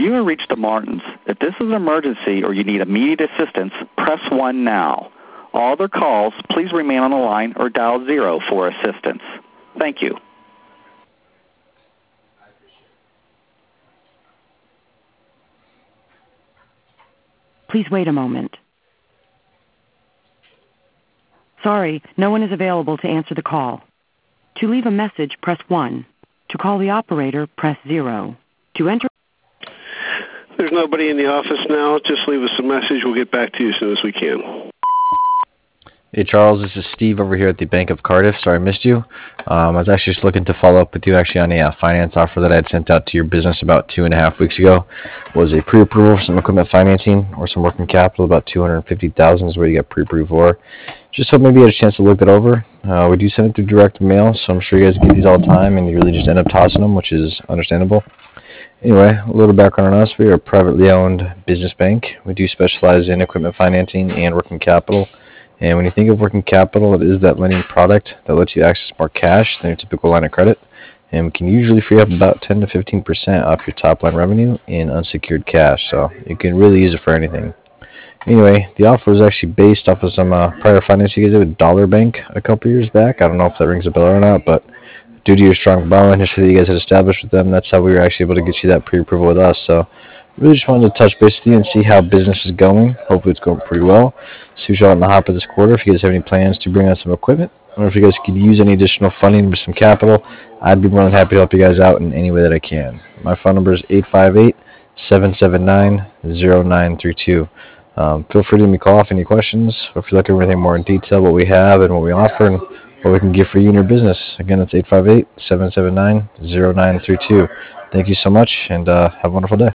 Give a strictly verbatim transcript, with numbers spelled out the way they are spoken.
You have reached the Martins. If this is an emergency or you need immediate assistance, press one now. All other calls, please remain on the line or dial zero for assistance. Thank you. Please wait a moment. Sorry, no one is available to answer the call. To leave a message, press one. To call the operator, press zero. To enter... There's nobody in the office now. Just leave us a message. We'll get back to you as soon as we can. Hey Charles, this is Steve over here at the Bank of Cardiff. Sorry I missed you. Um, I was actually just looking to follow up with you actually on a uh, finance offer that I had sent out to your business about two and a half weeks ago. It was a pre-approval for some equipment financing or some working capital. About two hundred fifty thousand dollars is where you got pre-approved for. Just hope maybe you had a chance to look it over. Uh, we do send it through direct mail, so I'm sure you guys get these all the time and you really just end up tossing them, which is understandable. Anyway, a little background on us. We are a privately owned business bank. We do specialize in equipment financing and working capital. And when you think of working capital, it is that lending product that lets you access more cash than your typical line of credit. And we can usually free up about ten to fifteen percent off your top line revenue in unsecured cash. So you can really use it for anything. Anyway, the offer was actually based off of some uh, prior financing you guys did with Dollar Bank a couple years back. I don't know if that rings a bell or not, but due to your strong borrowing history that you guys had established with them, that's how we were actually able to get you that pre-approval with us. So really just wanted to touch base with you and see how business is going. Hopefully it's going pretty well. See what you on the hop of this quarter. If you guys have any plans to bring on some equipment, or if you guys could use any additional funding with some capital, I'd be more than happy to help you guys out in any way that I can. My phone number is eight five eight, seven seven nine, zero nine three two. Um, feel free to give me a call if any questions, or if you'd like everything more in detail, what we have and what we offer and what we can give for you and your business. Again, that's eight five eight, seven seven nine, zero nine three two. Thank you so much, and uh, have a wonderful day.